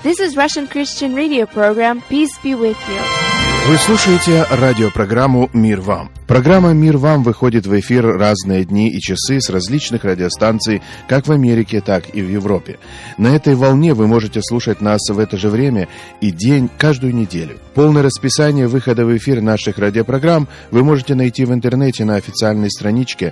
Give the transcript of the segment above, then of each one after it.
This is Russian Christian radio program. Peace be with you. Вы слушаете радиопрограмму «Мир вам». Программа «Мир вам» выходит в эфир разные дни и часы с различных радиостанций, как в Америке, так и в Европе. На этой волне вы можете слушать нас в это же время и день каждую неделю. Полное расписание выхода в эфир наших радиопрограмм вы можете найти в интернете на официальной страничке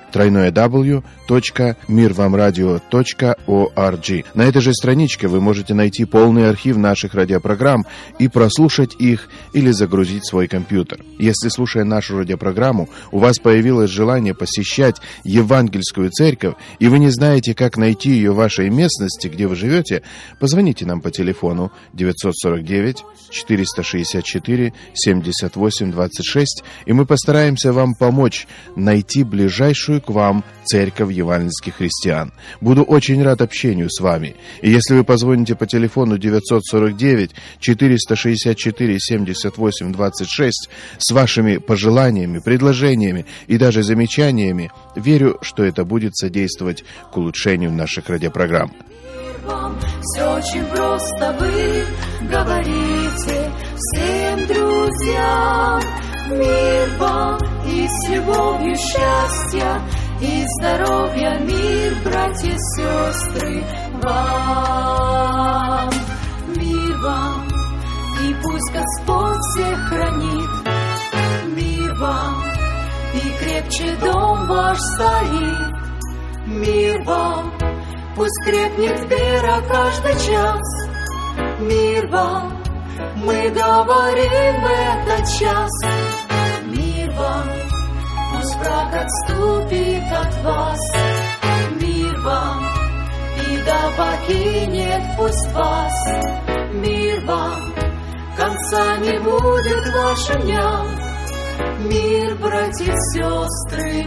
www.mirvamradio.org. На этой же страничке вы можете найти полный архив наших радиопрограмм и прослушать их или загрузить свой компьютер. Если, слушая нашу радиопрограмму, у вас появилось желание посещать евангельскую церковь, и вы не знаете, как найти ее в вашей местности, где вы живете, позвоните нам по телефону 949-464-78-26, и мы постараемся вам помочь найти ближайшую к вам церковь евангельских христиан. Буду очень рад общению с вами. И если вы позвоните по телефону 949-464-78-26 с вашими пожеланиями, предложениями и даже замечаниями, верю, что это будет содействовать к улучшению наших радиопрограмм. Все очень просто, вы говорите всем друзьям. Мир вам и с любовью счастья и здоровья, мир, братья и сестры, вам. Мир вам, и пусть Господь всех хранит. Мир вам, и крепче дом ваш стоит. Мир вам, пусть крепнет вера каждый час. Мир вам, мы говорим в этот час. Мир вам, пусть враг отступит от вас. Мир вам, беда покинет пусть вас. Мир вам, конца не будет вашим дням. Мир, братья и сестры,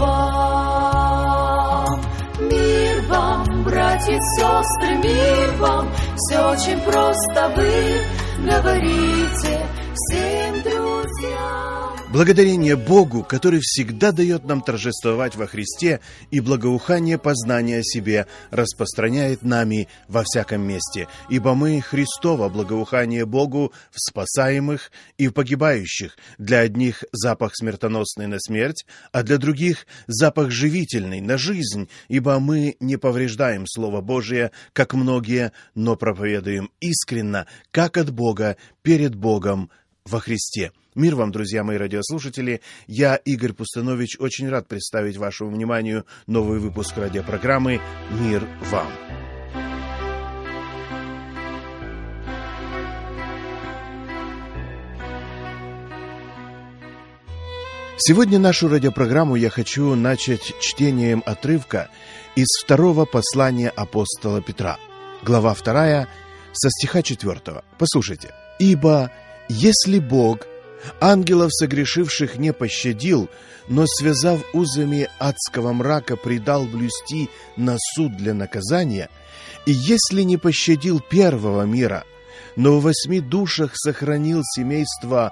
вам. Мир вам, братья и сестры, мир вам. Все очень просто, вы говорите всем друзьям. Благодарение Богу, который всегда дает нам торжествовать во Христе, и благоухание познания о себе распространяет нами во всяком месте, ибо мы Христово благоухание Богу в спасаемых и в погибающих. Для одних запах смертоносный на смерть, а для других запах живительный на жизнь, ибо мы не повреждаем Слово Божие, как многие, но проповедуем искренно, как от Бога, перед Богом во Христе. Мир вам, друзья мои радиослушатели! Я, Игорь Пустанович, очень рад представить вашему вниманию новый выпуск радиопрограммы «Мир вам». Сегодня нашу радиопрограмму я хочу начать чтением отрывка из второго послания апостола Петра, глава 2, со стиха 4. Послушайте. «Ибо если Бог ангелов согрешивших не пощадил, но, связав узами адского мрака, предал блюсти на суд для наказания, и если не пощадил первого мира, но в 8 душах сохранил семейство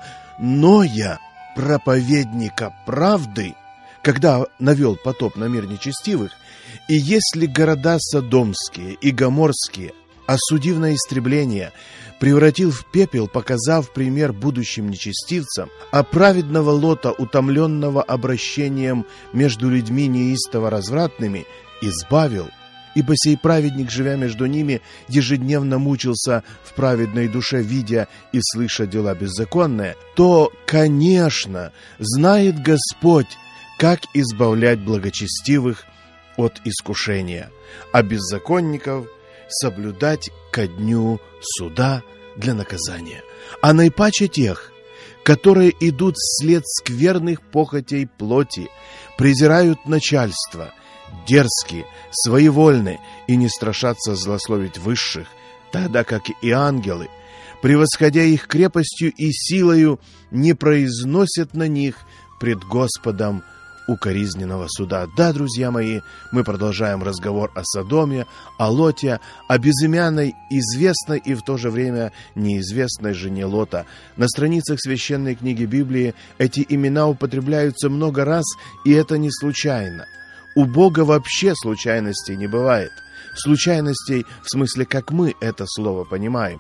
Ноя, проповедника правды, когда навел потоп на мир нечестивых, и если города Содомские и Гоморские, осудив на истребление, превратил в пепел, показав пример будущим нечестивцам, а праведного Лота, утомленного обращением между людьми неистово развратными, избавил, ибо сей праведник, живя между ними, ежедневно мучился в праведной душе, видя и слыша дела беззаконные, то, конечно, знает Господь, как избавлять благочестивых от искушения, а беззаконников соблюдать ко дню суда для наказания. А наипаче тех, которые идут вслед скверных похотей плоти, презирают начальство, дерзкие, своевольны и не страшатся злословить высших, тогда как и ангелы, превосходя их крепостью и силою, не произносят на них пред Господом укоризненного суда. Да, друзья мои, мы продолжаем разговор о Содоме, о Лоте, о безымянной, известной и в то же время неизвестной жене Лота. На страницах священной книги Библии эти имена употребляются много раз, и это не случайно. У Бога вообще случайностей не бывает. Случайностей в смысле, как мы это слово понимаем.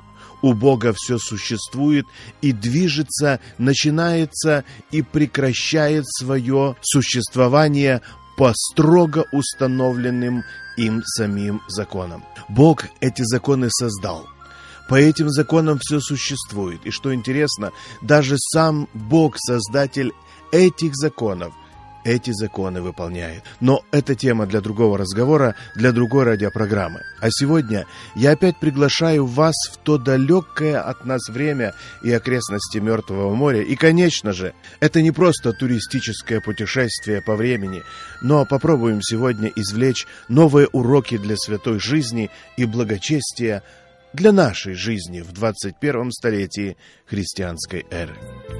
У Бога все существует и движется, начинается и прекращает свое существование по строго установленным им самим законам. Бог эти законы создал. По этим законам все существует. И что интересно, даже сам Бог, Создатель этих законов, эти законы выполняет. Но это тема для другого разговора, для другой радиопрограммы. А сегодня я опять приглашаю вас в то далекое от нас время и окрестности Мертвого моря. И, конечно же, это не просто туристическое путешествие по времени, но попробуем сегодня извлечь новые уроки для святой жизни и благочестия для нашей жизни в 21 столетии христианской эры.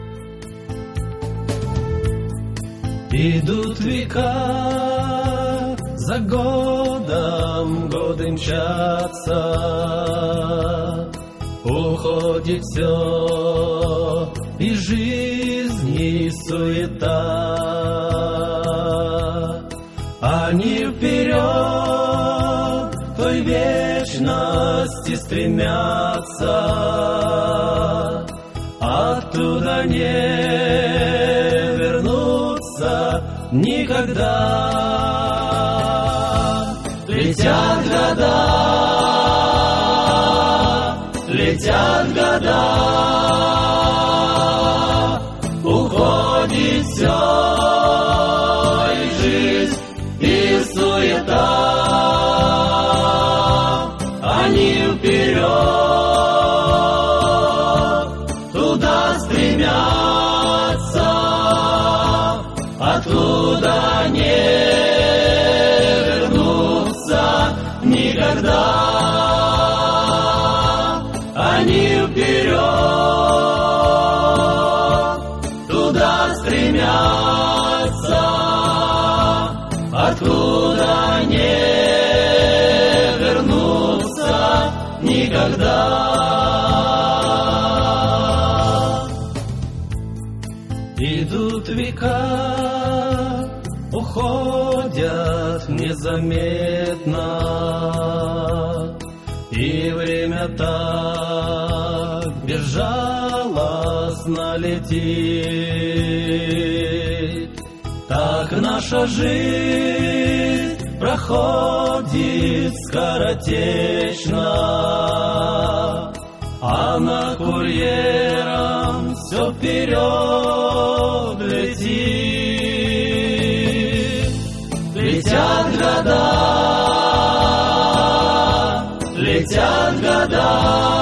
Идут века, за годом годы мчатся, уходит все, и жизнь, и суета. Они вперед к той вечности стремятся, оттуда не никогда. Летят года, уходит все, и жизнь, и суета. Они вперед туда стремятся, откуда не вернуться никогда. Они вперед туда стремятся, откуда не вернуться никогда. Идут века, уходят незаметно, и время так безжалостно летит. Так наша жизнь проходит скоротечно, а на курьером все вперед летит. Летят года,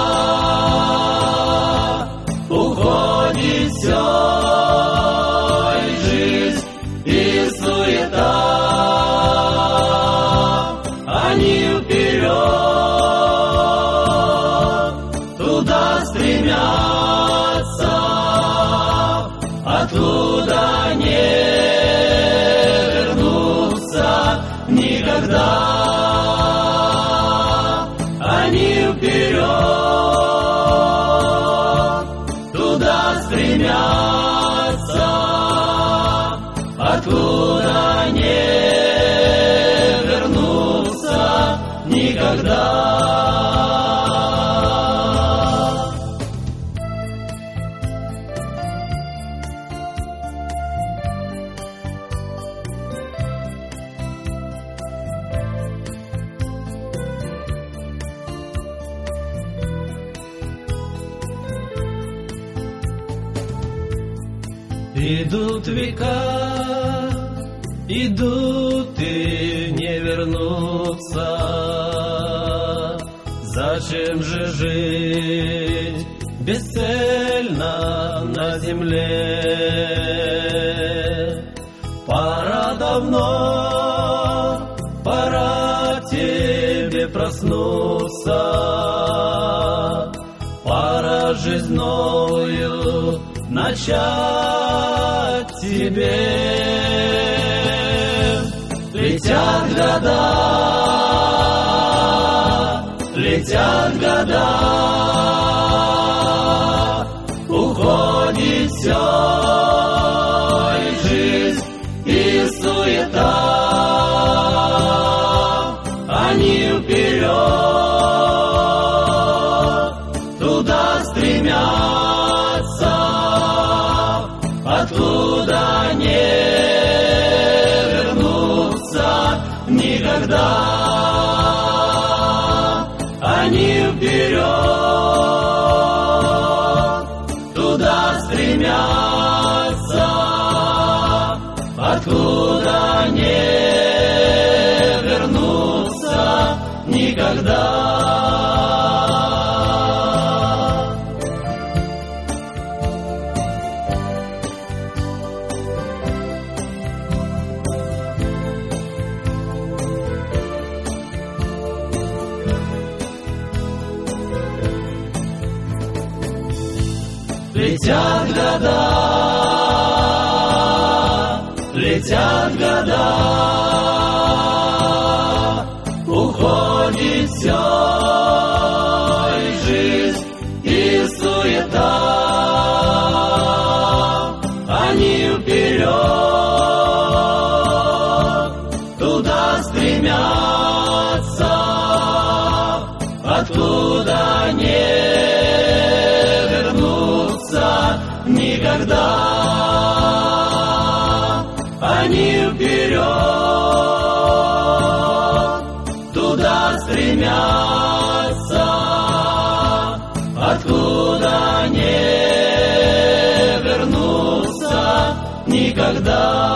уходит все, и жизнь, и суета. Они вперед туда стремятся, откуда не вернуться никогда. Они вперед туда стремятся, откуда не вернуться никогда. Идут века, идут и не вернутся. Зачем же жить бесцельно на земле? Пора давно, пора тебе проснуться, пора жизнь новую начать тебе. Летят года, уходит все, и жизнь, и суета. Они вперед туда никогда. Они вперед, туда стремятся, откуда не вернуться никогда. Летят года, уходит все, и жизнь, и суета. Они вперед, туда стремятся, откуда не вернуться никогда. Они вперед, туда стремятся, откуда не вернуться никогда.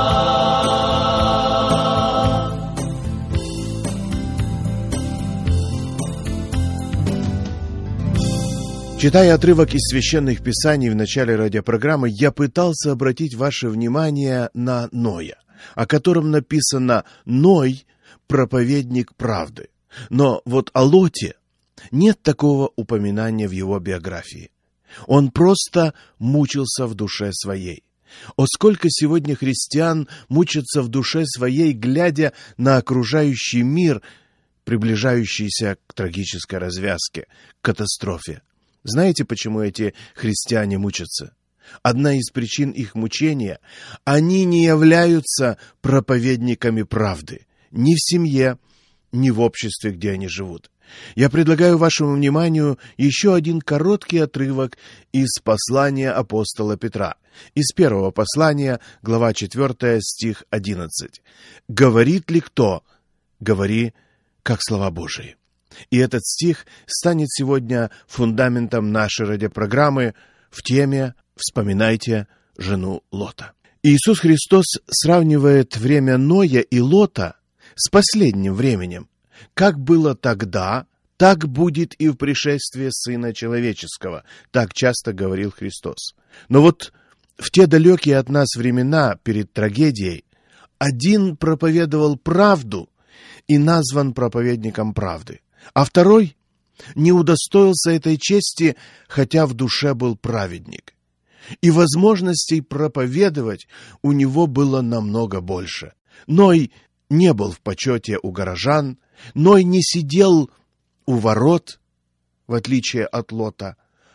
Читая отрывок из Священных Писаний в начале радиопрограммы, я пытался обратить ваше внимание на Ноя, о котором написано «Ной – проповедник правды». Но вот о Лоте нет такого упоминания в его биографии. Он просто мучился в душе своей. О, сколько сегодня христиан мучатся в душе своей, глядя на окружающий мир, приближающийся к трагической развязке, к катастрофе. Знаете, почему эти христиане мучатся? Одна из причин их мучения – они не являются проповедниками правды ни в семье, ни в обществе, где они живут. Я предлагаю вашему вниманию еще один короткий отрывок из послания апостола Петра, из первого послания, глава 4, стих 11. «Говорит ли кто? Говори, как слова Божии». И этот стих станет сегодня фундаментом нашей радиопрограммы в теме «Вспоминайте жену Лота». Иисус Христос сравнивает время Ноя и Лота с последним временем. Как было тогда, так будет и в пришествии Сына Человеческого, так часто говорил Христос. Но вот в те далекие от нас времена перед трагедией один проповедовал правду и назван проповедником правды, а второй не удостоился этой чести, хотя в душе был праведник. И возможностей проповедовать у него было намного больше. Ной не был в почете у горожан, Ной не сидел у ворот, в отличие от Лота.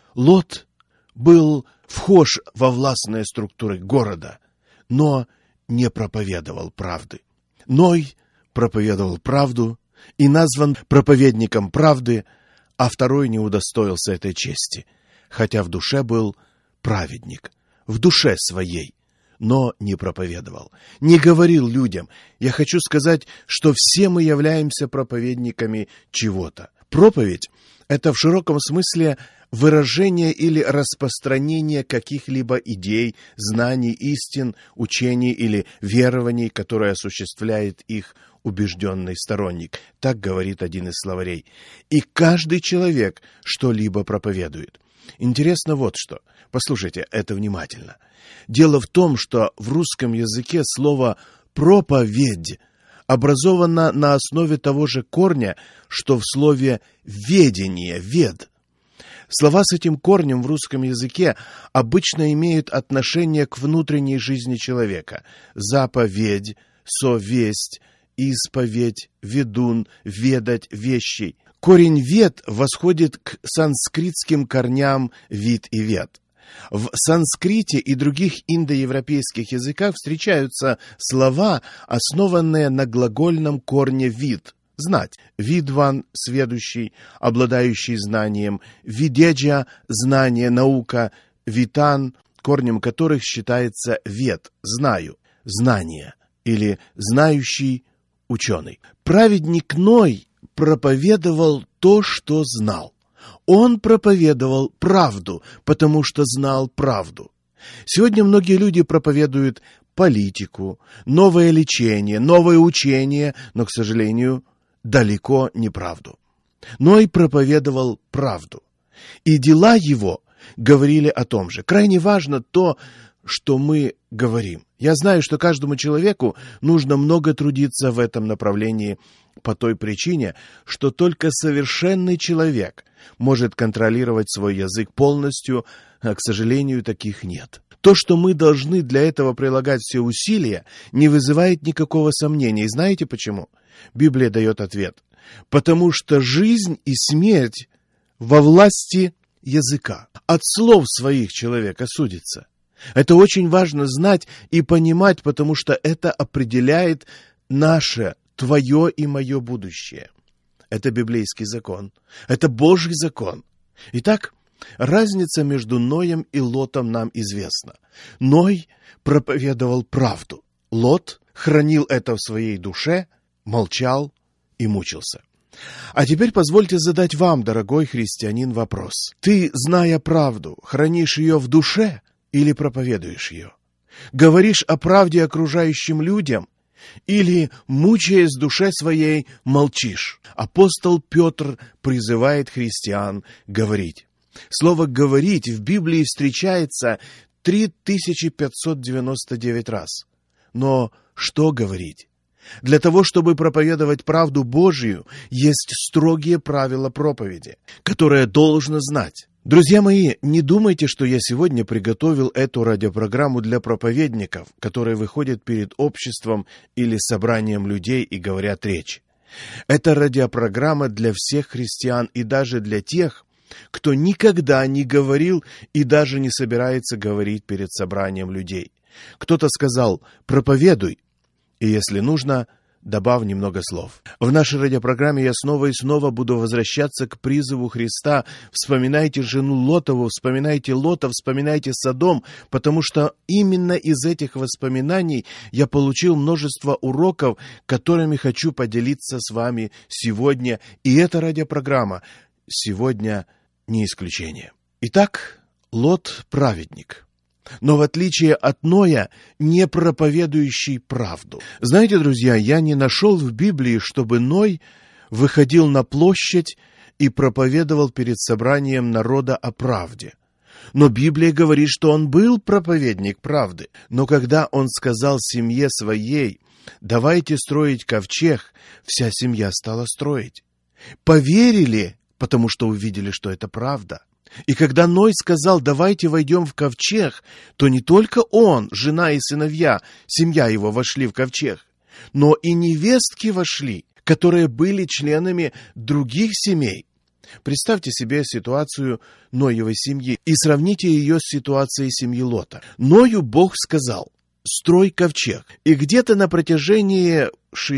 Лот был вхож во властные структуры города, но не проповедовал правды. Ной проповедовал правду и назван проповедником правды, а второй не удостоился этой чести, хотя в душе был праведник, в душе своей, но не проповедовал, не говорил людям. Я хочу сказать, что все мы являемся проповедниками чего-то. Проповедь – это в широком смысле выражение или распространение каких-либо идей, знаний, истин, учений или верований, которые осуществляет их убежденный сторонник. Так говорит один из словарей. И каждый человек что-либо проповедует. Интересно вот что. Послушайте это внимательно. Дело в том, что в русском языке слово «проповедь» образовано на основе того же корня, что в слове «ведение», «вед». Слова с этим корнем в русском языке обычно имеют отношение к внутренней жизни человека. Заповедь, совесть, исповедь, ведун, ведать, вещей. Корень «вед» восходит к санскритским корням «вид» и «вед». В санскрите и других индоевропейских языках встречаются слова, основанные на глагольном корне «вид» – знать, видван – сведущий, обладающий знанием, видеджа – знание, наука, витан, корнем которых считается «вед» – знаю, знание, или знающий, ученый. Праведник Ной проповедовал то, что знал. Он проповедовал правду, потому что знал правду. Сегодня многие люди проповедуют политику, новое лечение, новое учение, но, к сожалению, далеко не правду. Ной проповедовал правду, и дела его говорили о том же. Крайне важно то, что мы говорим. Я знаю, что каждому человеку нужно много трудиться в этом направлении по той причине, что только совершенный человек может контролировать свой язык полностью, а, к сожалению, таких нет. То, что мы должны для этого прилагать все усилия, не вызывает никакого сомнения. И знаете почему? Библия дает ответ. Потому что жизнь и смерть во власти языка. От слов своих человек осудится. Это очень важно знать и понимать, потому что это определяет наше, твое и мое будущее. Это библейский закон. Это Божий закон. Итак, разница между Ноем и Лотом нам известна. Ной проповедовал правду. Лот хранил это в своей душе, молчал и мучился. А теперь позвольте задать вам, дорогой христианин, вопрос. Ты, зная правду, хранишь ее в душе или проповедуешь ее? Говоришь о правде окружающим людям или, мучаясь в душе своей, молчишь? Апостол Петр призывает христиан говорить. Слово «говорить» в Библии встречается 3599 раз. Но что говорить? Для того, чтобы проповедовать правду Божию, есть строгие правила проповеди, которые должно знать. Друзья мои, не думайте, что я сегодня приготовил эту радиопрограмму для проповедников, которые выходят перед обществом или собранием людей и говорят речь. Это радиопрограмма для всех христиан и даже для тех, кто никогда не говорил и даже не собирается говорить перед собранием людей. Кто-то сказал «проповедуй», и если нужно, добавь немного слов. В нашей радиопрограмме я снова и снова буду возвращаться к призыву Христа. Вспоминайте жену Лотову, вспоминайте Лота, вспоминайте Содом, потому что именно из этих воспоминаний я получил множество уроков, которыми хочу поделиться с вами сегодня. И эта радиопрограмма сегодня не исключение. Итак, Лот – праведник. Но в отличие от Ноя, не проповедующий правду. Знаете, друзья, я не нашел в Библии, чтобы Ной выходил на площадь и проповедовал перед собранием народа о правде. Но Библия говорит, что он был проповедник правды. Но когда он сказал семье своей: «Давайте строить ковчег», вся семья стала строить. Поверили, потому что увидели, что это правда. И когда Ной сказал: «Давайте войдем в ковчег», то не только он, жена и сыновья, семья его вошли в ковчег, но и невестки вошли, которые были членами других семей. Представьте себе ситуацию Ноевой семьи и сравните ее с ситуацией семьи Лота. Ною Бог сказал: «Строй ковчег». И где-то на протяжении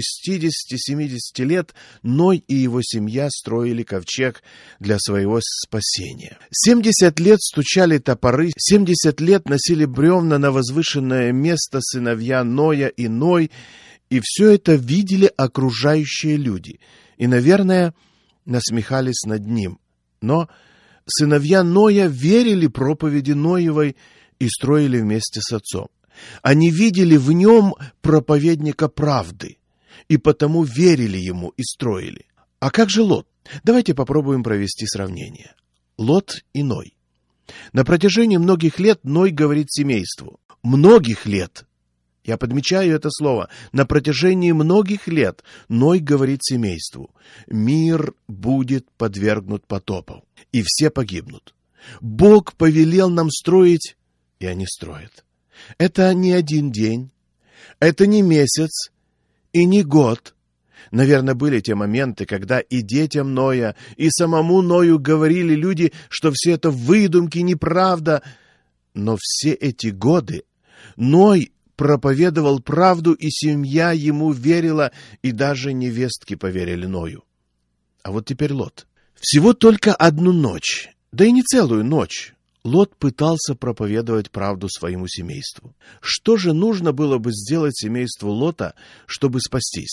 60-70 лет Ной и его семья строили ковчег для своего спасения. 70 лет стучали топоры, 70 лет носили бревна на возвышенное место сыновья Ноя и Ной, и все это видели окружающие люди. И, наверное, насмехались над ним. Но сыновья Ноя верили проповеди Ноевой и строили вместе с отцом. Они видели в нем проповедника правды, и потому верили ему и строили. А как же Лот? Давайте попробуем провести сравнение. Лот и Ной. На протяжении многих лет Ной говорит семейству. Многих лет. Я подмечаю это слово. На протяжении многих лет Ной говорит семейству: «Мир будет подвергнут потопу, и все погибнут. Бог повелел нам строить», и они строят. Это не один день, это не месяц и не год. Наверное, были те моменты, когда и детям Ноя, и самому Ною говорили люди, что все это выдумки, неправда. Но все эти годы Ной проповедовал правду, и семья ему верила, и даже невестки поверили Ною. А вот теперь Лот. Всего только одну ночь, да и не целую ночь, Лот пытался проповедовать правду своему семейству. Что же нужно было бы сделать семейству Лота, чтобы спастись?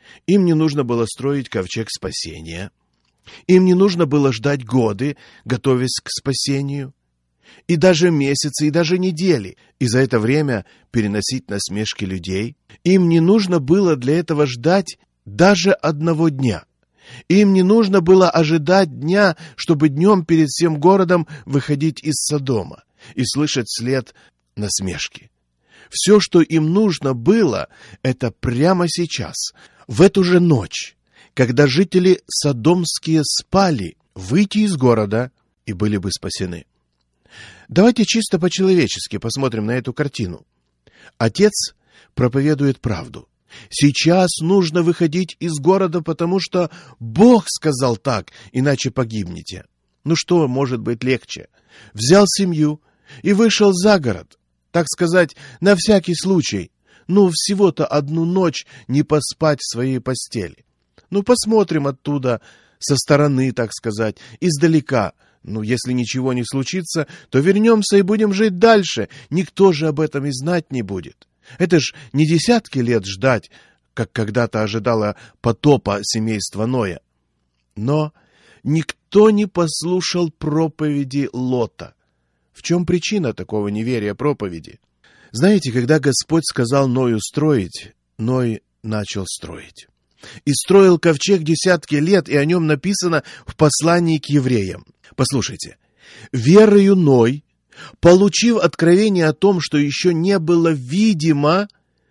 Им не нужно было строить ковчег спасения. Им не нужно было ждать годы, готовясь к спасению. И даже месяцы, и даже недели. И за это время переносить насмешки людей. Им не нужно было для этого ждать даже одного дня. Им не нужно было ожидать дня, чтобы днем перед всем городом выходить из Содома и слышать след насмешки. Все, что им нужно было, это прямо сейчас, в эту же ночь, когда жители содомские спали, выйти из города и были бы спасены. Давайте чисто по-человечески посмотрим на эту картину. Отец проповедует правду. Сейчас нужно выходить из города, потому что Бог сказал так, иначе погибнете. Ну что может быть легче? Взял семью и вышел за город, так сказать, на всякий случай. Ну, всего-то одну ночь не поспать в своей постели. Ну, посмотрим оттуда, со стороны, так сказать, издалека. Ну, если ничего не случится, то вернемся и будем жить дальше. Никто же об этом и знать не будет. Это ж не десятки лет ждать, как когда-то ожидало потопа семейства Ноя. Но никто не послушал проповеди Лота. В чем причина такого неверия проповеди? Знаете, когда Господь сказал Ною строить, Ной начал строить. И строил ковчег десятки лет, и о нем написано в послании к евреям. Послушайте. «Верою Ной, получив откровение о том, что еще не было видимо,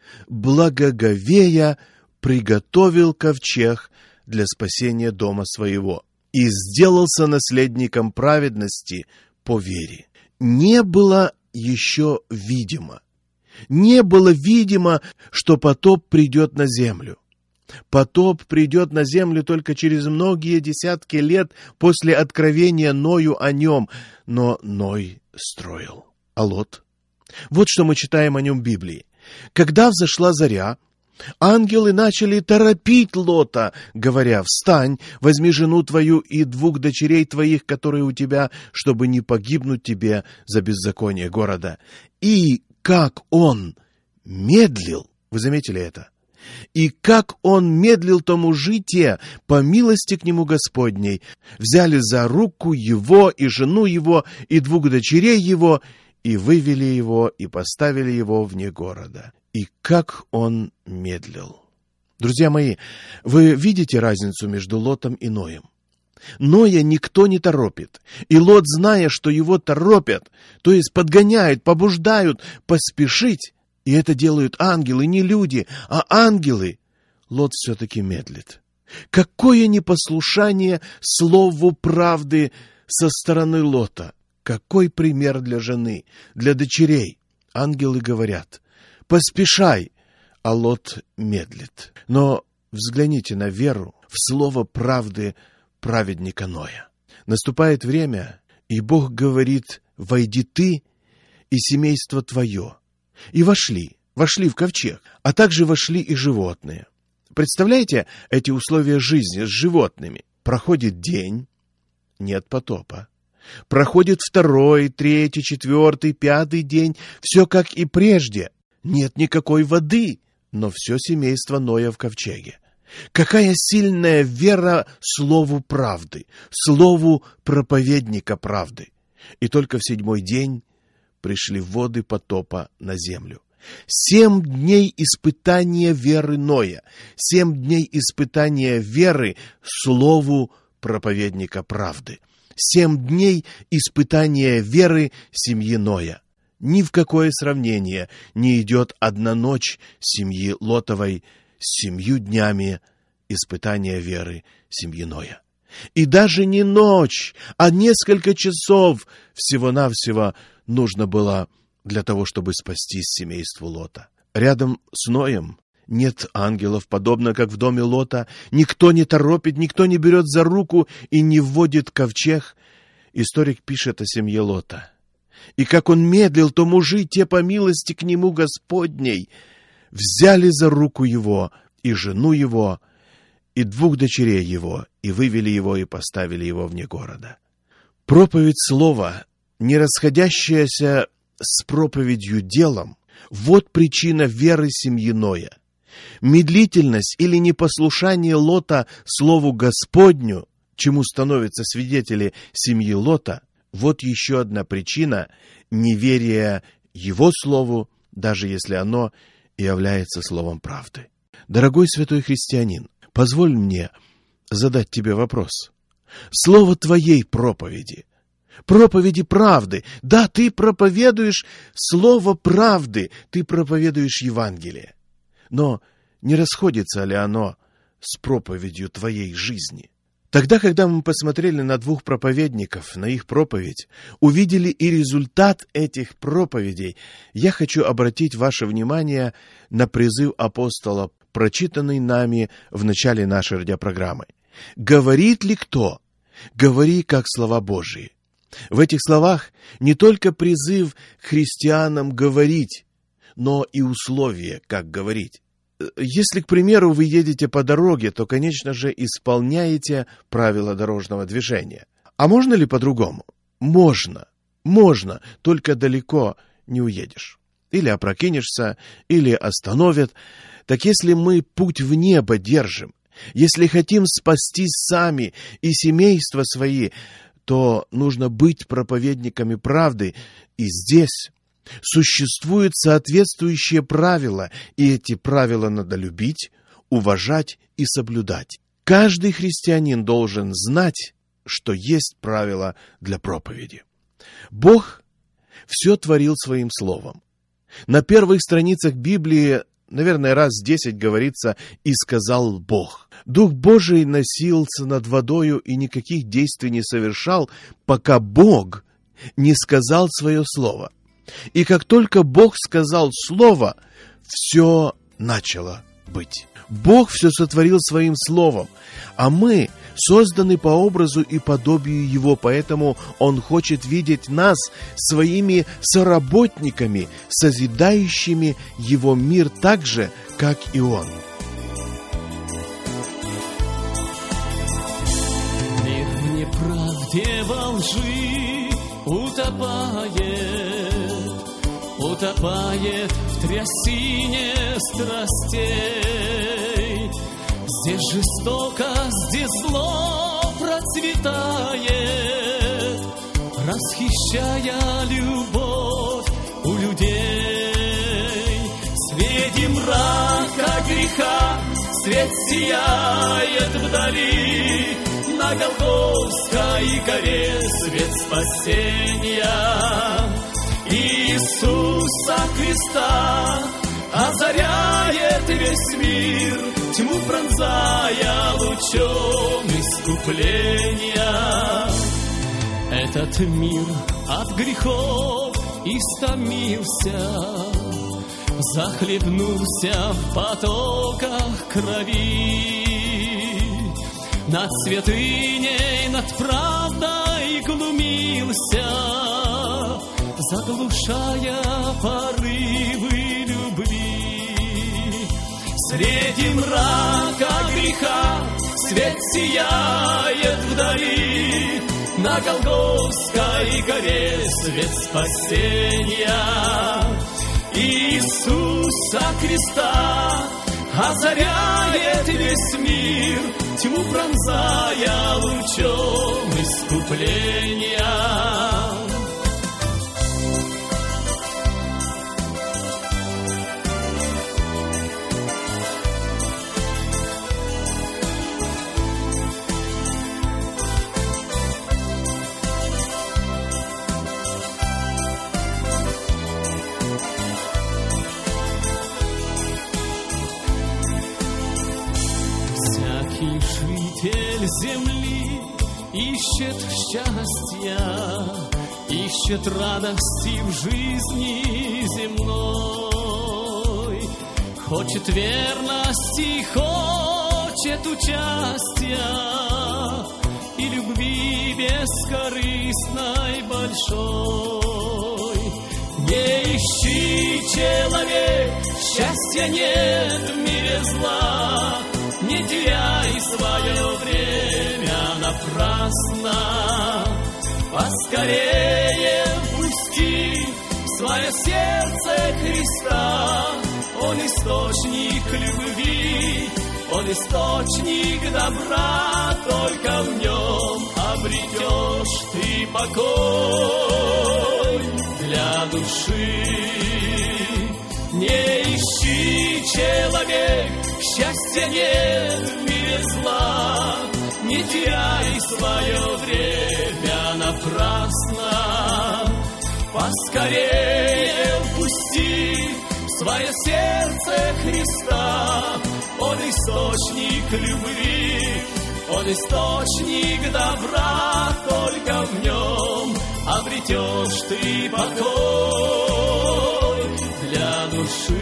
благоговея приготовил ковчег для спасения дома своего и сделался наследником праведности по вере». Не было еще видимо. Не было видимо, что потоп придет на землю. Потоп придет на землю только через многие десятки лет после откровения Ною о нем. Но Ной строил. А Лот? Вот что мы читаем о нем в Библии. Когда взошла заря, ангелы начали торопить Лота, говоря: «Встань, возьми жену твою и 2 дочерей твоих, которые у тебя, чтобы не погибнуть тебе за беззаконие города». И как он медлил, вы заметили это? И как он медлил, то мужи те, по милости к нему Господней, взяли за руку его и жену его и 2 дочерей его, и вывели его, и поставили его вне города. И как он медлил. Друзья мои, вы видите разницу между Лотом и Ноем? Ноя никто не торопит. И Лот, зная, что его торопят, то есть подгоняют, побуждают поспешить, и это делают ангелы, не люди, а ангелы, Лот все-таки медлит. Какое непослушание слову правды со стороны Лота! Какой пример для жены, для дочерей! Ангелы говорят: «Поспешай», а Лот медлит. Но взгляните на веру в слово правды праведника Ноя. Наступает время, и Бог говорит: «Войди ты и семейство твое». И вошли в ковчег, а также вошли и животные. Представляете эти условия жизни с животными? Проходит день, нет потопа. Проходит 2-й, 3-й, 4-й, 5-й день, все как и прежде. Нет никакой воды, но все семейство Ноя в ковчеге. Какая сильная вера слову правды, слову проповедника правды. И только в 7-й день пришли воды потопа на землю. 7 дней испытания веры Ноя, 7 дней испытания веры слову проповедника правды, 7 дней испытания веры семьи Ноя. Ни в какое сравнение не идет 1 ночь семьи Лотовой с 7 днями испытания веры семьи Ноя. И даже не ночь, а несколько часов всего-навсего нужно было для того, чтобы спасти семейство Лота. Рядом с Ноем нет ангелов, подобно как в доме Лота. Никто не торопит, никто не берет за руку и не вводит ковчег. Историк пишет о семье Лота. И как он медлил, то мужи те, по милости к нему Господней, взяли за руку его и жену его, и 2 дочерей его, и вывели его, и поставили его вне города. Проповедь слова, не расходящаяся с проповедью делом, вот причина веры семьи Ноя. Медлительность или непослушание Лота слову Господню, чему становятся свидетели семьи Лота, вот еще одна причина неверия его слову, даже если оно является словом правды. Дорогой святой христианин, позволь мне задать тебе вопрос. Слово твоей проповеди, проповеди правды, да, ты проповедуешь слово правды, ты проповедуешь Евангелие, но не расходится ли оно с проповедью твоей жизни? Тогда, когда мы посмотрели на двух проповедников, на их проповедь, увидели и результат этих проповедей, я хочу обратить ваше внимание на призыв апостола, прочитанный нами в начале нашей радиопрограммы. «Говорит ли кто? Говори, как слова Божии». В этих словах не только призыв к христианам говорить, но и условия, как говорить. Если, к примеру, вы едете по дороге, то, конечно же, исполняете правила дорожного движения. А можно ли по-другому? Можно, только далеко не уедешь. Или опрокинешься, или остановят. Так если мы путь в небо держим, если хотим спастись сами и семейства свои, то нужно быть проповедниками правды и здесь. Существуют соответствующие правила, и эти правила надо любить, уважать и соблюдать. Каждый христианин должен знать, что есть правила для проповеди. Бог все творил своим словом. На первых страницах Библии, наверное, раз 10 говорится «и сказал Бог». Дух Божий носился над водою и никаких действий не совершал, пока Бог не сказал свое слово. И как только Бог сказал слово, все начало быть. Бог все сотворил своим словом, а мы созданы по образу и подобию Его, поэтому Он хочет видеть нас своими соработниками, созидающими Его мир так же, как и Он. Мир в неправде, во лжи утопает в трясине страстей. Здесь жестокость, здесь зло процветает, расхищая любовь у людей. Среди мрака греха свет сияет вдали, на Голгофской горе свет спасения. Иисуса Христа озаряет весь мир, тьму пронзая лучом искупления. Этот мир от грехов истомился, захлебнулся в потоках крови. Над святыней, над правдой глумился, заглушая порывы любви. Среди мрака греха свет сияет вдали, на Голгофской горе свет спасения. Иисуса Христа озаряет весь мир, тьму пронзая лучом искупления. Всякий житель земли ищет счастья, ищет радости в жизни земной, хочет верности, хочет участия и любви бескорыстной большой. Не ищи, человек, счастья нет в мире зла, не теряй свое время напрасно. Поскорее впусти в свое сердце Христа, Он Он источник любви, Он источник добра, только в Нем обретешь ты покой для души. Не ищи, человек, счастья нет в мире зла, не теряй свое время напрасно. Поскорее впусти в свое сердце Христа. Он источник любви, Он источник добра, только в Нем обретешь ты покой для души.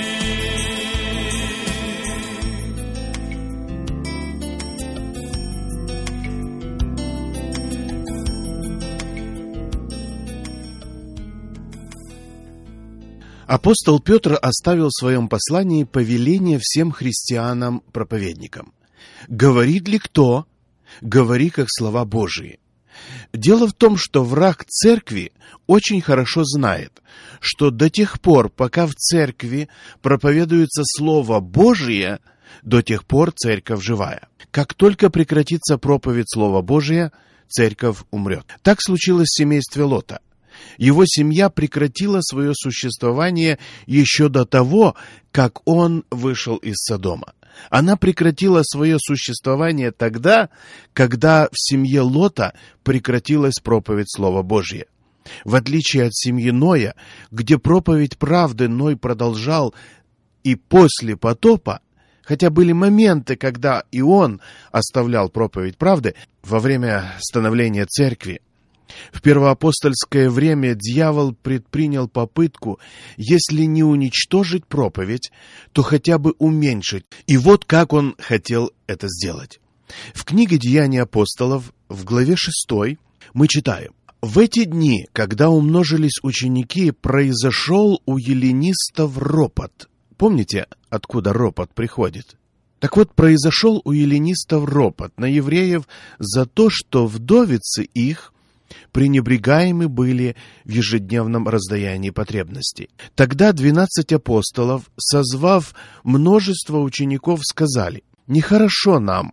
Апостол Петр оставил в своем послании повеление всем христианам-проповедникам. «Говорит ли кто? Говори, как слова Божии». Дело в том, что враг церкви очень хорошо знает, что до тех пор, пока в церкви проповедуется Слово Божие, до тех пор церковь живая. Как только прекратится проповедь Слова Божия, церковь умрет. Так случилось в семействе Лота. Его семья прекратила свое существование еще до того, как он вышел из Содома. Она прекратила свое существование тогда, когда в семье Лота прекратилась проповедь Слова Божия. В отличие от семьи Ноя, где проповедь правды Ной продолжал и после потопа, хотя были моменты, когда и он оставлял проповедь правды, во время становления церкви, в первоапостольское время дьявол предпринял попытку, если не уничтожить проповедь, то хотя бы уменьшить. И вот как он хотел это сделать. В книге «Деяния апостолов» в главе 6 мы читаем: «В эти дни, когда умножились ученики, произошел у эллинистов ропот». Помните, откуда ропот приходит? Так вот, произошел у эллинистов ропот на евреев за то, что вдовицы их пренебрегаемы были в ежедневном раздаянии потребностей. Тогда 12 апостолов, созвав множество учеников, сказали: «Нехорошо нам,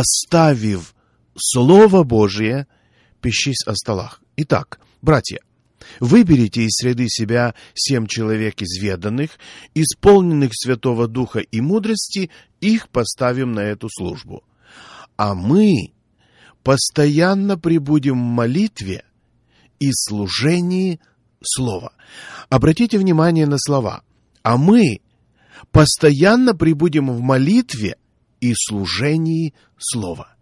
оставив Слово Божие, пищись о столах. Итак, братья, выберите из среды себя 7 человек изведанных, исполненных Святого Духа и мудрости, их поставим на эту службу. А мы постоянно пребудем в молитве и служении Слова». Обратите внимание на слова. «А мы постоянно пребудем в молитве и служении Слова».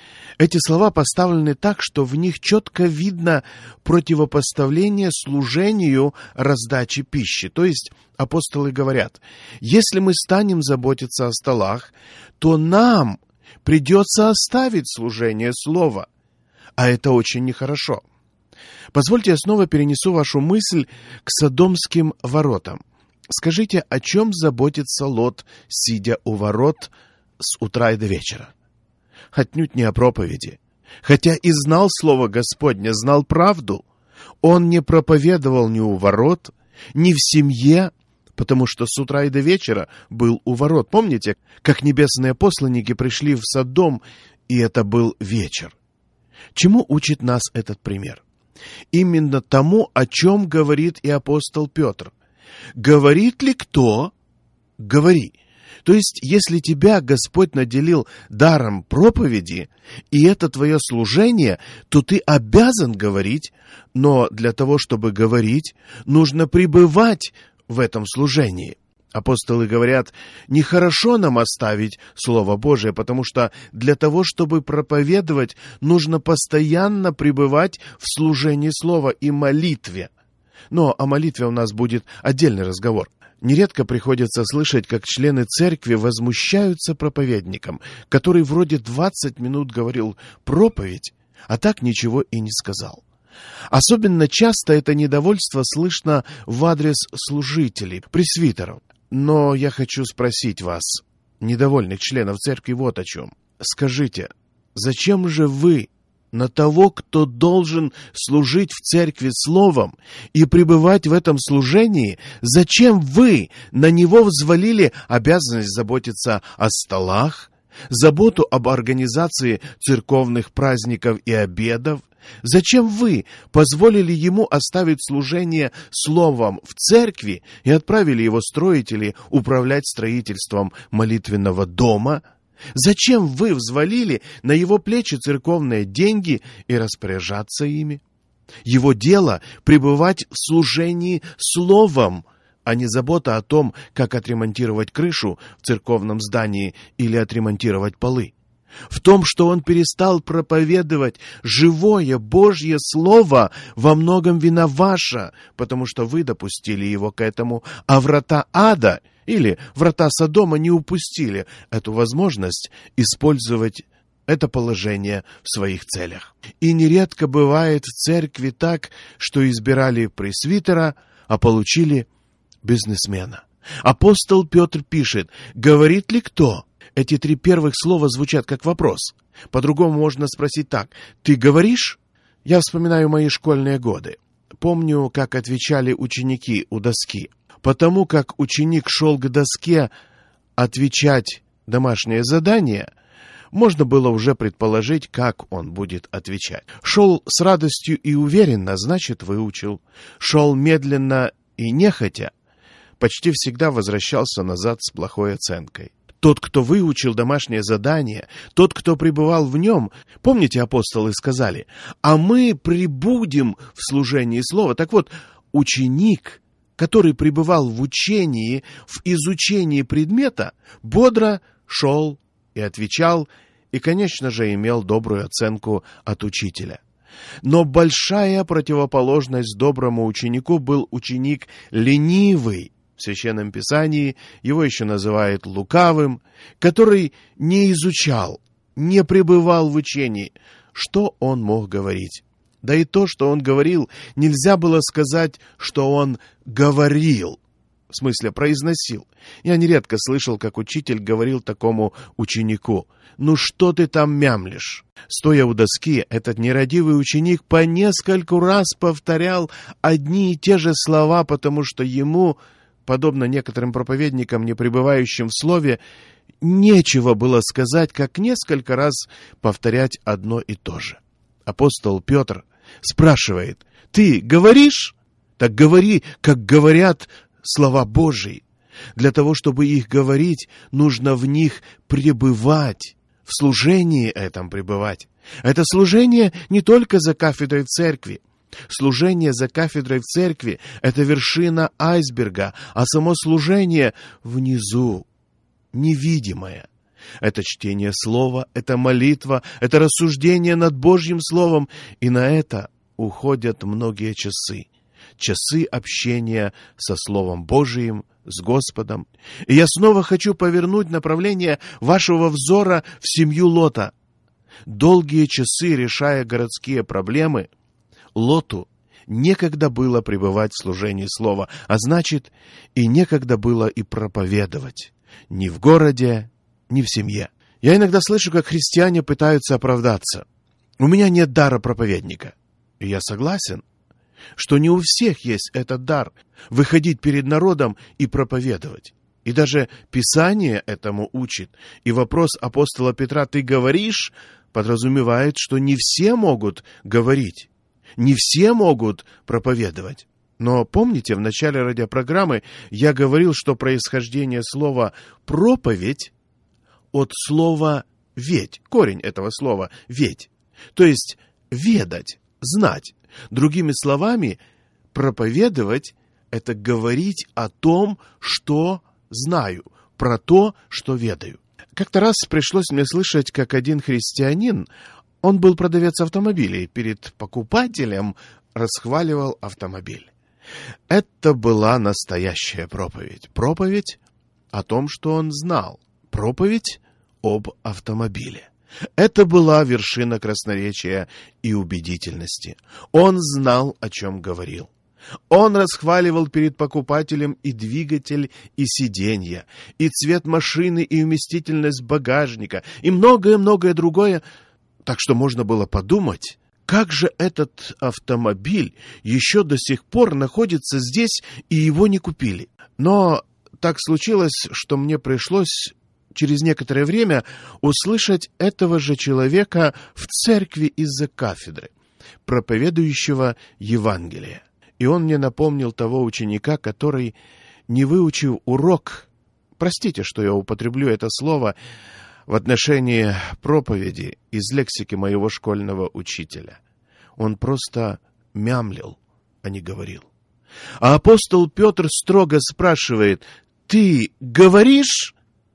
Эти слова поставлены так, что в них четко видно противопоставление служению раздачи пищи. То есть апостолы говорят: если мы станем заботиться о столах, то нам придется оставить служение Слова. А это очень нехорошо. Позвольте, я снова перенесу вашу мысль к Содомским воротам. Скажите, о чем заботится Лот, сидя у ворот с утра и до вечера? Отнюдь не о проповеди. Хотя и знал Слово Господне, знал правду, он не проповедовал ни у ворот, ни в семье, потому что с утра и до вечера был у ворот. Помните, как небесные посланники пришли в Содом, и это был вечер? Чему учит нас этот пример? Именно тому, о чем говорит и апостол Петр. «Говорит ли кто? Говори». То есть, если тебя Господь наделил даром проповеди, и это твое служение, то ты обязан говорить, но для того, чтобы говорить, нужно пребывать в этом служении. Апостолы говорят: нехорошо нам оставить Слово Божие, потому что для того, чтобы проповедовать, нужно постоянно пребывать в служении Слова и молитве. Но о молитве у нас будет отдельный разговор. Нередко приходится слышать, как члены церкви возмущаются проповедником, который вроде 20 минут говорил проповедь, а так ничего и не сказал. Особенно часто это недовольство слышно в адрес служителей, пресвитеров. Но я хочу спросить вас, недовольных членов церкви, вот о чем. Скажите, зачем же вы на того, кто должен служить в церкви словом и пребывать в этом служении, зачем вы на него взвалили обязанность заботиться о столах, заботу об организации церковных праздников и обедов? Зачем вы позволили ему оставить служение словом в церкви и отправили его строить или управлять строительством молитвенного дома? Зачем вы взвалили на его плечи церковные деньги и распоряжаться ими? Его дело — пребывать в служении словом, а не забота о том, как отремонтировать крышу в церковном здании или отремонтировать полы. В том, что он перестал проповедовать живое Божье Слово, во многом вина ваша, потому что вы допустили его к этому, а врата ада или врата Содома не упустили эту возможность использовать это положение в своих целях. И нередко бывает в церкви так, что избирали пресвитера, а получили бизнесмена. Апостол Петр пишет: «Говорит ли кто?» Эти 3 первых слова звучат как вопрос. По-другому можно спросить так: «Ты говоришь?» Я вспоминаю мои школьные годы. Помню, как отвечали ученики у доски. Потому как ученик шел к доске отвечать домашнее задание, можно было уже предположить, как он будет отвечать. Шел с радостью и уверенно, значит, выучил. Шел медленно и нехотя, почти всегда возвращался назад с плохой оценкой. Тот, кто выучил домашнее задание, тот, кто пребывал в нем, помните, апостолы сказали: «А мы пребудем в служении слова». Так вот, ученик, который пребывал в учении, в изучении предмета, бодро шел и отвечал, и, конечно же, имел добрую оценку от учителя. Но большая противоположность доброму ученику был ученик ленивый. В Священном Писании его еще называют лукавым, который не изучал, не пребывал в учении. Что он мог говорить? Да и то, что он говорил, нельзя было сказать, что он говорил, в смысле произносил. Я нередко слышал, как учитель говорил такому ученику: «Ну что ты там мямлишь?» Стоя у доски, этот нерадивый ученик по нескольку раз повторял одни и те же слова, потому что ему, подобно некоторым проповедникам, не пребывающим в слове, нечего было сказать, как несколько раз повторять одно и то же. Апостол Петр спрашивает: «Ты говоришь? Так говори, как говорят слова Божии. Для того, чтобы их говорить, нужно в них пребывать, в служении этом пребывать. Это служение не только за кафедрой в церкви. Служение за кафедрой в церкви — это вершина айсберга, а само служение внизу, невидимое. Это чтение слова, это молитва, это рассуждение над Божьим словом, и на это уходят многие часы. Часы общения со Словом Божиим, с Господом. И я снова хочу повернуть направление вашего взора в семью Лота. Долгие часы, решая городские проблемы, Лоту некогда было пребывать в служении слова, а значит, и некогда было и проповедовать. Ни в городе, ни в семье. Я иногда слышу, как христиане пытаются оправдаться. У меня нет дара проповедника. И я согласен, что не у всех есть этот дар — выходить перед народом и проповедовать. И даже Писание этому учит. И вопрос апостола Петра «ты говоришь?» подразумевает, что не все могут говорить, не все могут проповедовать. Но помните, в начале радиопрограммы я говорил, что происхождение слова «проповедь» от слова «ведь», корень этого слова «ведь», то есть «ведать», «знать». Другими словами, проповедовать — это говорить о том, что знаю, про то, что ведаю. Как-то раз пришлось мне слышать, как один христианин, он был продавец автомобилей, перед покупателем расхваливал автомобиль. Это была настоящая проповедь. Проповедь о том, что он знал. Проповедь об автомобиле. Это была вершина красноречия и убедительности. Он знал, о чем говорил. Он расхваливал перед покупателем и двигатель, и сиденья, и цвет машины, и вместительность багажника, и многое-многое другое. Так что можно было подумать, как же этот автомобиль еще до сих пор находится здесь, и его не купили. Но так случилось, что мне пришлось через некоторое время услышать этого же человека в церкви из-за кафедры, проповедующего Евангелие. И он мне напомнил того ученика, который, не выучив урок, простите, что я употреблю это слово в отношении проповеди из лексики моего школьного учителя, он просто мямлил, а не говорил. А апостол Петр строго спрашивает: «Ты говоришь?»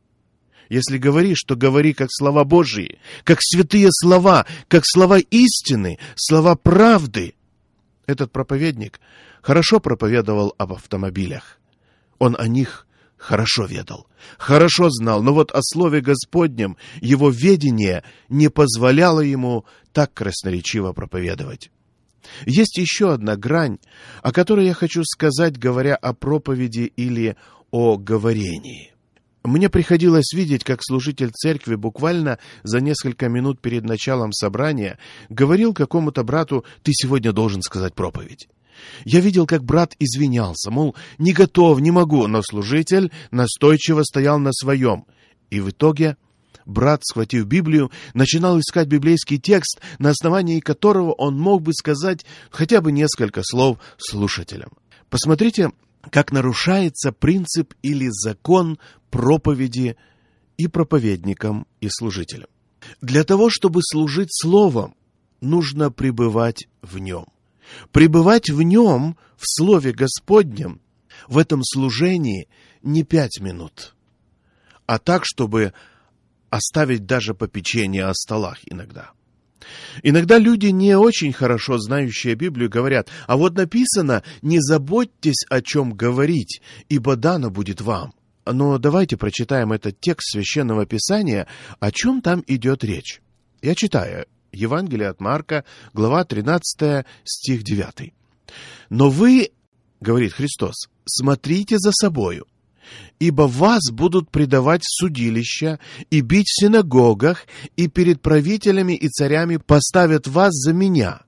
Если говоришь, то говори как слова Божьи, как святые слова, как слова истины, слова правды. Этот проповедник хорошо проповедовал об автомобилях. Он о них хорошо ведал, хорошо знал, но вот о Слове Господнем его ведение не позволяло ему так красноречиво проповедовать. Есть еще одна грань, о которой я хочу сказать, говоря о проповеди или о говорении. Мне приходилось видеть, как служитель церкви буквально за несколько минут перед началом собрания говорил какому-то брату: «Ты сегодня должен сказать проповедь». Я видел, как брат извинялся, мол, не готов, не могу, но служитель настойчиво стоял на своем. И в итоге брат, схватив Библию, начинал искать библейский текст, на основании которого он мог бы сказать хотя бы несколько слов слушателям. Посмотрите, как нарушается принцип или закон проповеди и проповедникам, и служителям. Для того, чтобы служить словом, нужно пребывать в нем. Пребывать в нем, в Слове Господнем, в этом служении не 5 минут, а так, чтобы оставить даже попечение о столах иногда. Иногда люди, не очень хорошо знающие Библию, говорят: а вот написано: не заботьтесь, о чем говорить, ибо дано будет вам. Но давайте прочитаем этот текст Священного Писания, о чем там идет речь. Я читаю Евангелие от Марка, глава 13, стих 9. «Но вы, — говорит Христос, — смотрите за собою, ибо вас будут предавать в судилища и бить в синагогах, и перед правителями и царями поставят вас за меня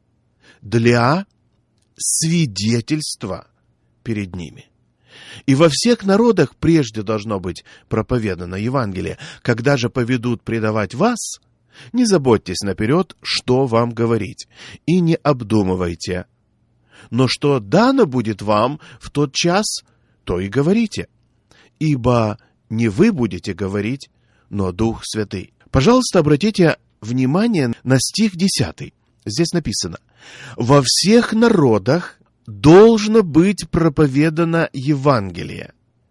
для свидетельства перед ними. И во всех народах прежде должно быть проповедано Евангелие. Когда же поведут предавать вас, не заботьтесь наперед, что вам говорить, и не обдумывайте. Но что дано будет вам в тот час, то и говорите. Ибо не вы будете говорить, но Дух Святый». Пожалуйста, обратите внимание на стих 10. Здесь написано: «Во всех народах должно быть проповедано Евангелие».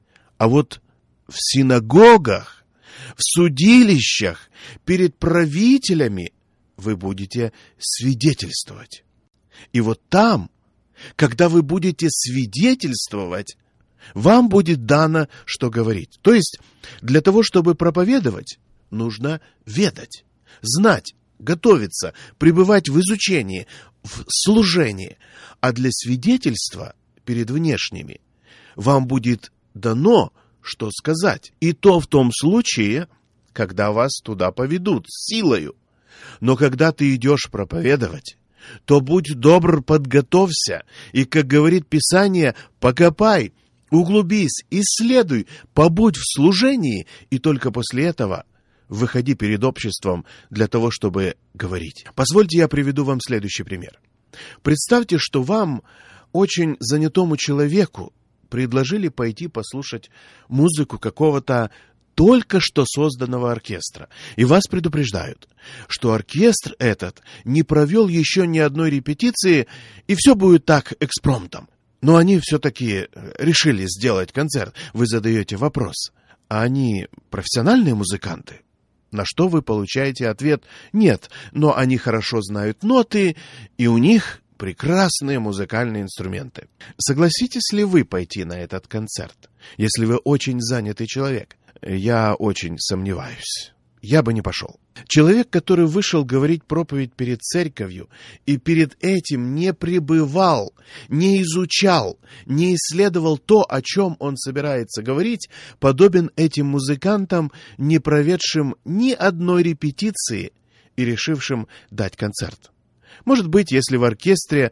А вот в синагогах, в судилищах, перед правителями вы будете свидетельствовать. И вот там, когда вы будете свидетельствовать, вам будет дано, что говорить. То есть, для того, чтобы проповедовать, нужно ведать, знать, готовиться, пребывать в изучении, в служении. А для свидетельства перед внешними вам будет дано, что сказать. И то в том случае, когда вас туда поведут силою. Но когда ты идешь проповедовать, то будь добр, подготовься, и, как говорит Писание, покопай, углубись, исследуй, побудь в служении, и только после этого выходи перед обществом для того, чтобы говорить. Позвольте, я приведу вам следующий пример. Представьте, что вам, очень занятому человеку, предложили пойти послушать музыку какого-то только что созданного оркестра. И вас предупреждают, что оркестр этот не провел еще ни одной репетиции, и все будет так экспромтом. Но они все-таки решили сделать концерт. Вы задаете вопрос: а они профессиональные музыканты? На что вы получаете ответ: нет, но они хорошо знают ноты, и у них прекрасные музыкальные инструменты. Согласитесь ли вы пойти на этот концерт, если вы очень занятый человек? Я очень сомневаюсь. Я бы не пошел. Человек, который вышел говорить проповедь перед церковью и перед этим не пребывал, не изучал, не исследовал то, о чем он собирается говорить, подобен этим музыкантам, не проведшим ни одной репетиции и решившим дать концерт. Может быть, если в оркестре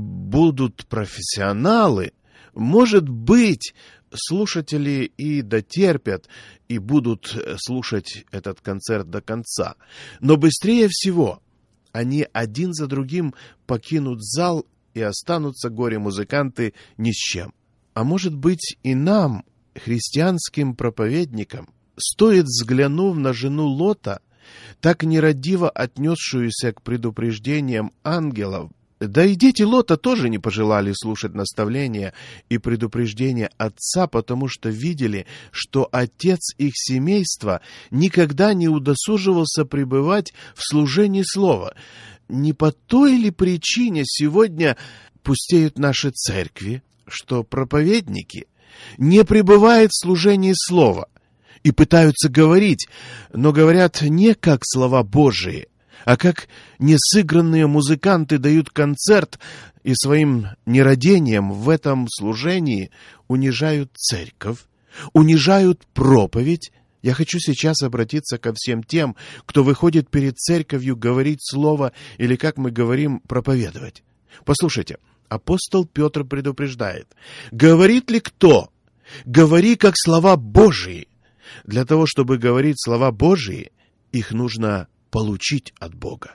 будут профессионалы, может быть, слушатели и дотерпят, и будут слушать этот концерт до конца. Но быстрее всего они один за другим покинут зал, и останутся горе-музыканты ни с чем. А может быть, и нам, христианским проповедникам, стоит, взглянув на жену Лота, так нерадиво отнесшуюся к предупреждениям ангелов, да и дети Лота тоже не пожелали слушать наставления и предупреждения отца, потому что видели, что отец их семейства никогда не удосуживался пребывать в служении слова. Не по той ли причине сегодня пустеют наши церкви, что проповедники не пребывают в служении слова и пытаются говорить, но говорят не как слова Божии, а как несыгранные музыканты дают концерт и своим нерадением в этом служении унижают церковь, унижают проповедь. Я хочу сейчас обратиться ко всем тем, кто выходит перед церковью говорить слово или, как мы говорим, проповедовать. Послушайте, апостол Петр предупреждает: «Говорит ли кто? Говори, как слова Божии». Для того, чтобы говорить слова Божии, их нужно получить от Бога.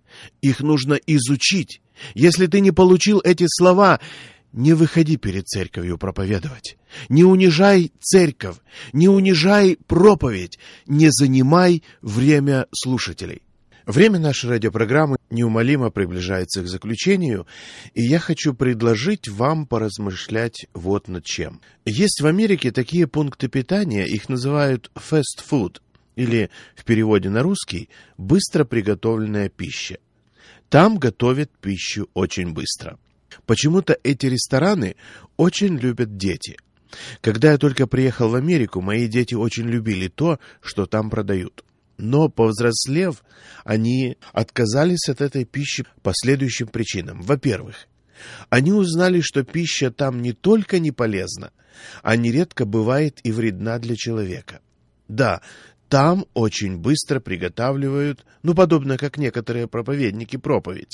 Их нужно изучить. Если ты не получил эти слова, не выходи перед церковью проповедовать. Не унижай церковь, не унижай проповедь, не занимай время слушателей. Время нашей радиопрограммы неумолимо приближается к заключению, и я хочу предложить вам поразмышлять вот над чем. Есть в Америке такие пункты питания, их называют fast food, или в переводе на русский «быстро приготовленная пища». Там готовят пищу очень быстро. Почему-то эти рестораны очень любят дети. Когда я только приехал в Америку, мои дети очень любили то, что там продают. Но, повзрослев, они отказались от этой пищи по следующим причинам. Во-первых, они узнали, что пища там не только не полезна, а нередко бывает и вредна для человека. Да, там очень быстро приготавливают, подобно как некоторые проповедники, проповедь.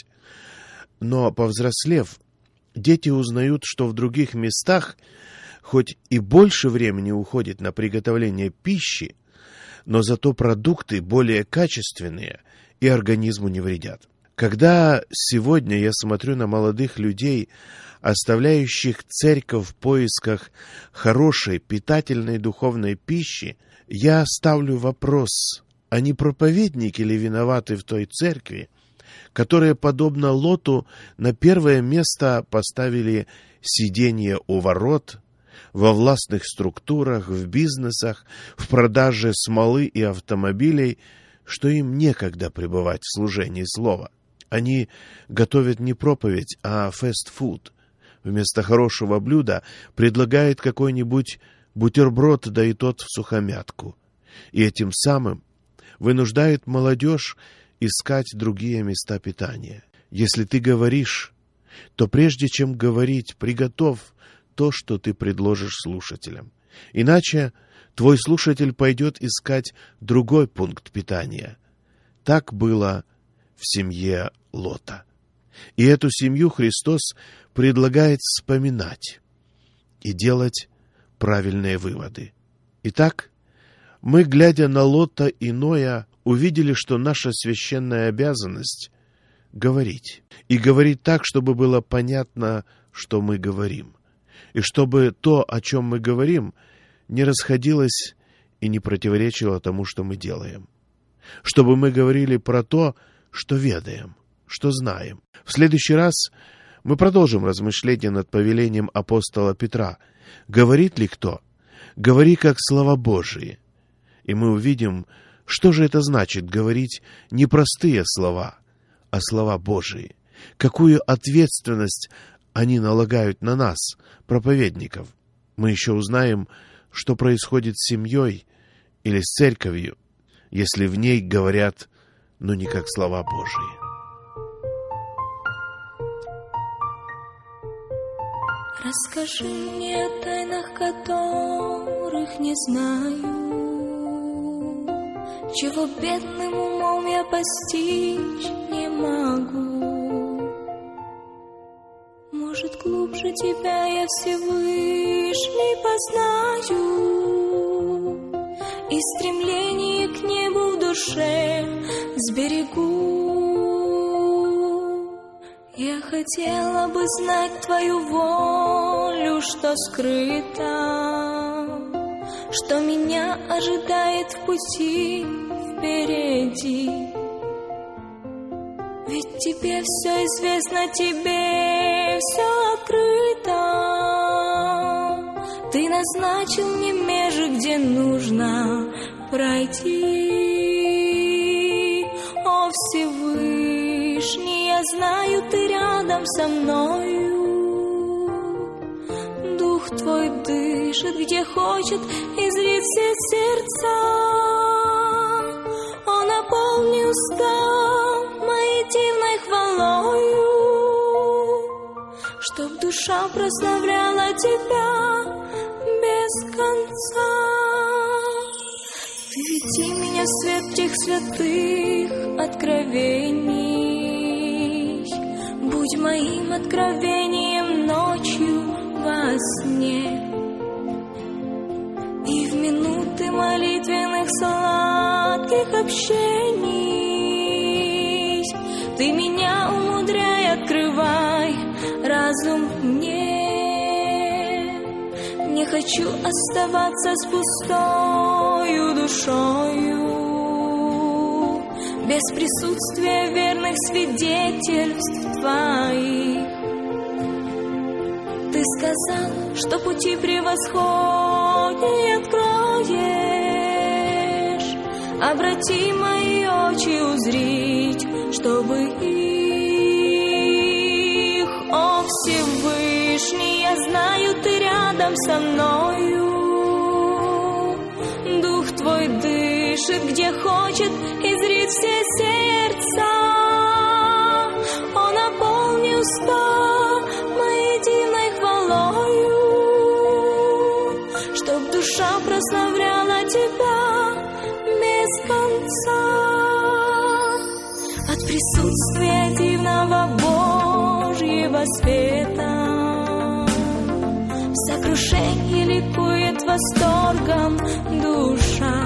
Но, повзрослев, дети узнают, что в других местах хоть и больше времени уходит на приготовление пищи, но зато продукты более качественные и организму не вредят. Когда сегодня я смотрю на молодых людей, оставляющих церковь в поисках хорошей, питательной духовной пищи, я ставлю вопрос, а не проповедники ли виноваты в той церкви, которые, подобно Лоту, на первое место поставили сидение у ворот, во властных структурах, в бизнесах, в продаже смолы и автомобилей, что им некогда пребывать в служении слова. Они готовят не проповедь, а фэст-фуд. Вместо хорошего блюда предлагают какой-нибудь бутерброд, да и тот в сухомятку. И этим самым вынуждают молодежь искать другие места питания. Если ты говоришь, то прежде чем говорить, приготовь то, что ты предложишь слушателям. Иначе твой слушатель пойдет искать другой пункт питания. Так было в семье Лота. И эту семью Христос предлагает вспоминать и делать правильные выводы. Итак, мы, глядя на Лота и Ноя, увидели, что наша священная обязанность — говорить. И говорить так, чтобы было понятно, что мы говорим. И чтобы то, о чем мы говорим, не расходилось и не противоречило тому, что мы делаем. Чтобы мы говорили про то, что ведаем, что знаем. В следующий раз мы продолжим размышления над повелением апостола Петра. Говорит ли кто? Говори, как слова Божии. И мы увидим, что же это значит говорить не простые слова, а слова Божии. Какую ответственность они налагают на нас, проповедников. Мы еще узнаем, что происходит с семьей или с церковью, если в ней говорят, но не как слова Божии. Расскажи мне о тайнах, которых не знаю, чего бедным умом умом я постичь не могу. Может, глубже тебя я Всевышний познаю, и стремление к небу в душе сберегу. Я хотела бы знать твою волю, что скрыто, что меня ожидает в пути впереди. Ведь тебе все известно, тебе все открыто. Ты назначил мне межи, где нужно пройти. О Всевышний, я знаю, ты рядом со мною. Дух твой дышит, где хочет, и зрит все сердца. Он наполни уста моей дивной хвалою, чтоб душа прославляла тебя без конца. Ты веди меня в свет тех святых откровений, будь моим откровением ночью во сне. И в минуты молитвенных сладких общений ты меня умудряй, открывай разум мне. Не хочу оставаться с пустою душою, без присутствия верных свидетельств твоих. Ты сказал, что пути превосходнее откроешь. Обрати мои очи узрить, чтобы их, о Всевышний, я знаю, ты рядом со мною. Дух твой дышит, где хочет, и зрит все сердца. Он наполни уста моей дивной хвалою, чтоб душа прославляла тебя без конца. От присутствия дивного Божьего света в сокрушении ликует восторгом душа.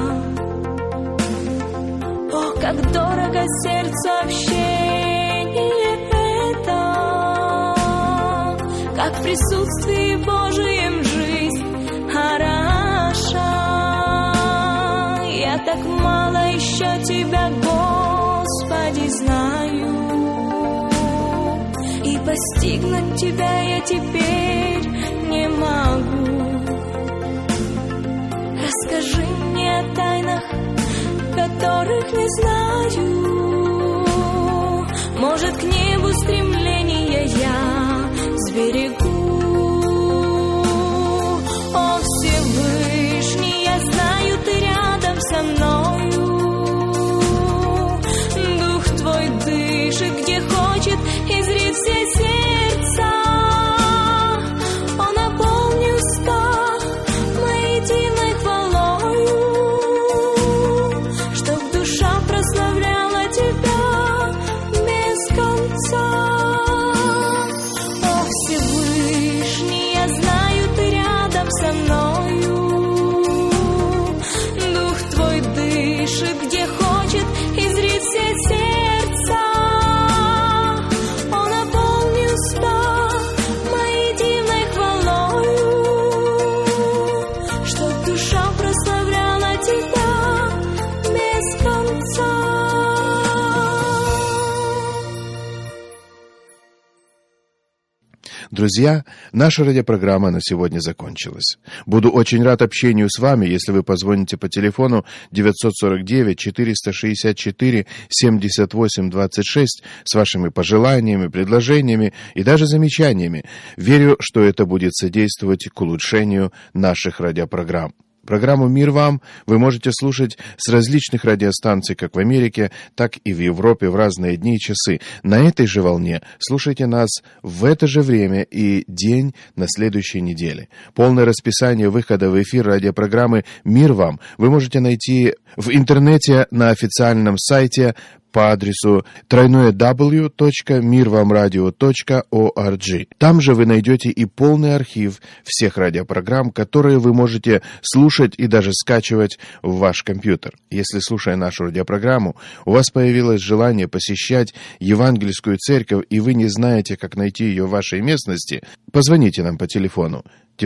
О, как дорого сердцу общение это, как в присутствии Божьем жизнь хороша. Я так мало еще тебя, Господи, знаю, и постигнуть тебя я теперь не могу. Расскажи мне о тайнах, которых не знаю. Может, к небу стремления я сберегу. О Всевышний, я знаю, ты рядом со мною. Дух твой дышит, где хочет, и зрит все сердца. Он наполни уста моей дивной хвалою, чтоб душа прославляла тебя без конца. О Всевышний, я знаю, ты рядом со мною. Дух твой дышит, где хочет, и зрит все сердца. Он наполни уста моей дивной хвалою, чтоб душа прославляла тебя без конца. Друзья, наша радиопрограмма на сегодня закончилась. Буду очень рад общению с вами, если вы позвоните по телефону 949-464-78-26 с вашими пожеланиями, предложениями и даже замечаниями. Верю, что это будет содействовать к улучшению наших радиопрограмм. Программу «Мир вам» вы можете слушать с различных радиостанций, как в Америке, так и в Европе в разные дни и часы. На этой же волне слушайте нас в это же время и день на следующей неделе. Полное расписание выхода в эфир радиопрограммы «Мир вам» вы можете найти в интернете на официальном сайте по адресу www.mirvamradio.org. Там же вы найдете и полный архив всех радиопрограмм, которые вы можете слушать и даже скачивать в ваш компьютер. Если, слушая нашу радиопрограмму, у вас появилось желание посещать Евангельскую церковь, и вы не знаете, как найти ее в вашей местности, позвоните нам по телефону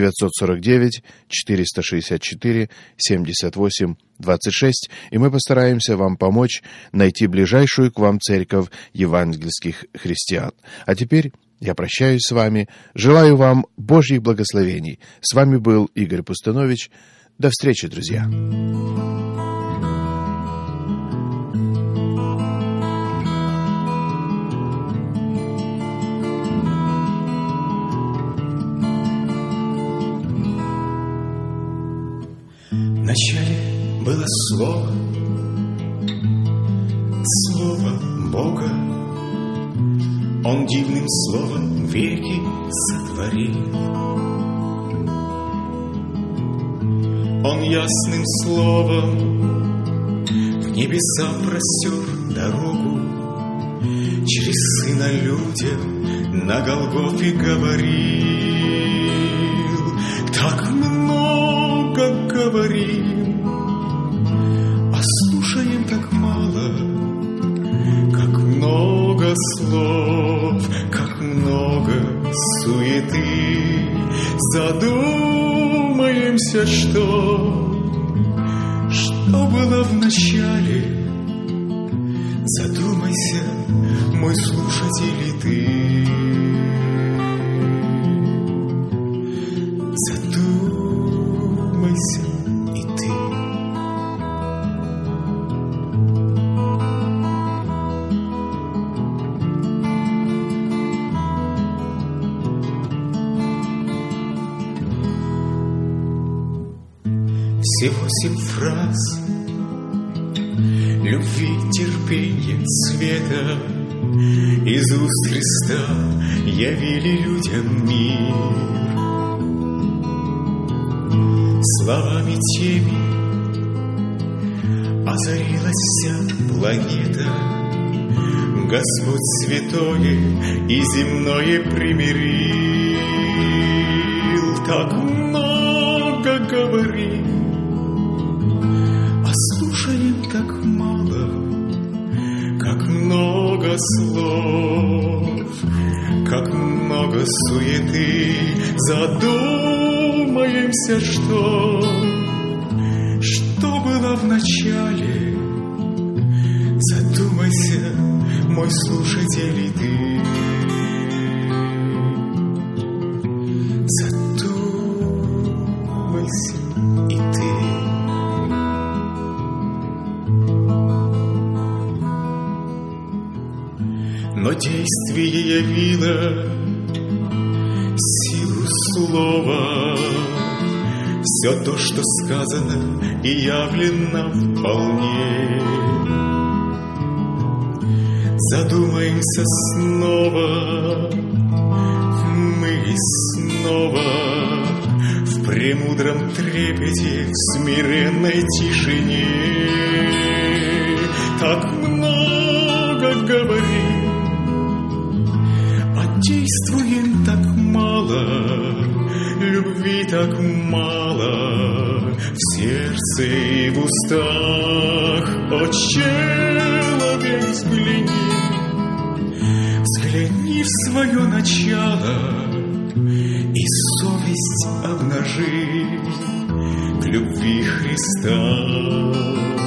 949-464-78-26, и мы постараемся вам помочь найти ближайшую к вам церковь евангельских христиан. А теперь я прощаюсь с вами, желаю вам Божьих благословений. С вами был Игорь Пустунович. До встречи, друзья. Вначале было Слово, Слово Бога. Он дивным словом веки сотворил. Он ясным словом в небеса простер дорогу. Через Сына людям на Голгофе говорил. Так много говорим, а слушаем так мало. Как много слов, как много суеты. Задумаемся, что было в начале. Задумайся, мой слушатель, и ты. Задумайся, и ты. Все 8 фраз любви, терпения, света из уст Христа явили людям мир. Словами теми озарилась вся планета. Господь святое и земное примирил. Так много говорим, а слушаем так мало. Как много слов, как много суеты. Задумаемся, что было в начале. Задумайся, мой слушатель, и ты. Задумайся, и ты. Но действие явило силу слова. Все то, что сказано и явлено вполне. Задумаемся снова, мы снова в премудром трепете, в смиренной тишине. Так много говорим, а действуем так мало. Любви так мало в сердце и в устах. О, человек, взгляни, взгляни в свое начало и совесть обнажи к любви Христа.